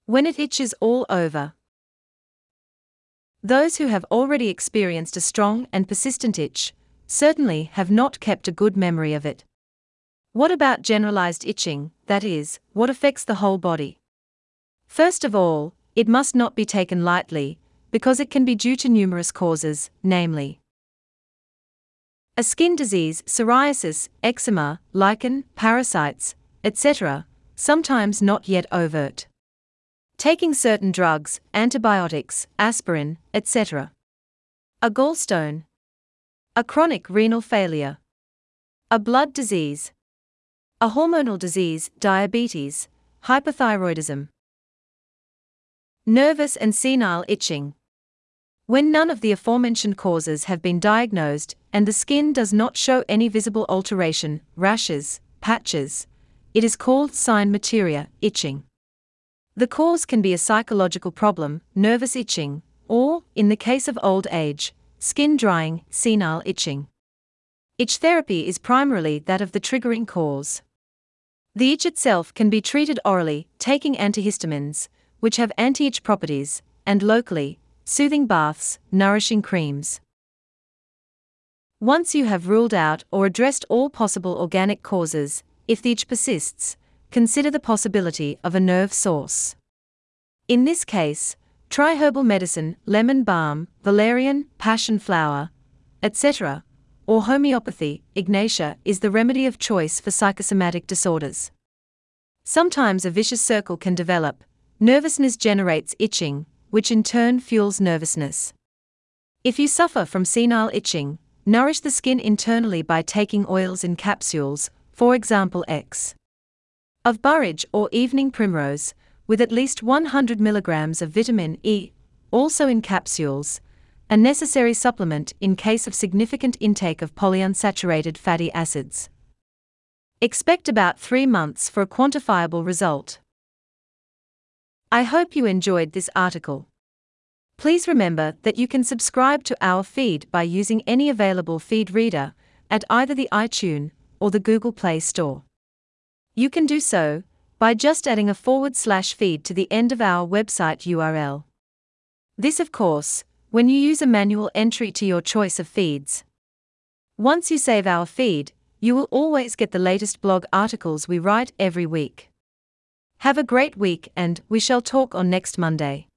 When it itches all over. Those who have already experienced a strong and persistent itch certainly have not kept a good memory of it. What about generalized itching, that is, what affects the whole body? First of all, it must not be taken lightly, because it can be due to numerous causes, namely a skin disease, psoriasis, eczema, lichen, parasites, etc., sometimes not yet overt. Taking certain drugs, antibiotics, aspirin, etc. A gallstone. A chronic renal failure. A blood disease. A hormonal disease, diabetes, hypothyroidism. Nervous and senile itching. When none of the aforementioned causes have been diagnosed and the skin does not show any visible alteration, rashes, patches, it is called sign materia, itching. The cause can be a psychological problem, nervous itching, or, in the case of old age, skin drying, senile itching. Itch therapy is primarily that of the triggering cause. The itch itself can be treated orally, taking antihistamines, which have anti-itch properties, and locally, soothing baths, nourishing creams. Once you have ruled out or addressed all possible organic causes, if the itch persists, consider the possibility of a nerve source. In this case, try herbal medicine, lemon balm, valerian, passion flower, etc., or homeopathy. Ignatia is the remedy of choice for psychosomatic disorders. Sometimes a vicious circle can develop. Nervousness generates itching, which in turn fuels nervousness. If you suffer from senile itching, nourish the skin internally by taking oils in capsules, for example X of borage or evening primrose, with at least 100 mg of vitamin E, also in capsules, a necessary supplement in case of significant intake of polyunsaturated fatty acids. Expect about 3 months for a quantifiable result. I hope you enjoyed this article. Please remember that you can subscribe to our feed by using any available feed reader at either the iTunes or the Google Play Store. You can do so by just adding a /feed to the end of our website URL. This, of course, when you use a manual entry to your choice of feeds. Once you save our feed, you will always get the latest blog articles we write every week. Have a great week and we shall talk on next Monday.